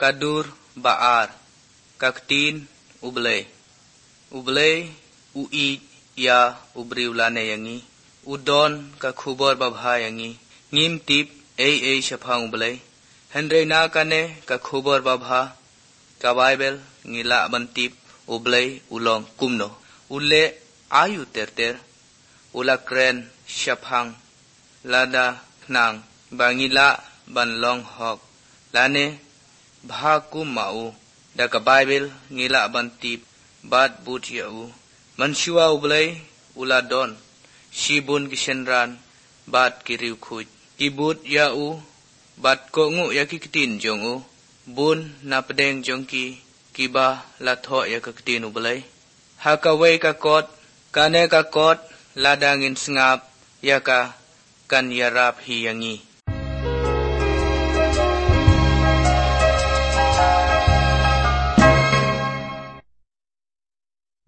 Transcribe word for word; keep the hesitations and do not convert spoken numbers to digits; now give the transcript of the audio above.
kadur baar, kaktin ublay. Ublay ui ya ubri ulane yangi, udon ka khubor babha yangi, ngim tip ay ay syapang ublay. Hendray na kane ka khubor babha, ka Bible ngila bantip ublay ulong kumno. Ule ayu terter, ula kren syapang, lada knang, bangila banlong hok. Lane bhakum mau, da ka Bible ngila bantip, bat but yau. Mansua ublay ula don, shibun kisenran, bat kiriu kuj. Kibut yau, bat ko ngu ya kikitin jong u, bun na pedeng jong ki, kiba latho ya kikitin ublay. Hakaway kakot, kane kakot, ladangin sngap, ya ka kan yarap hiyangi.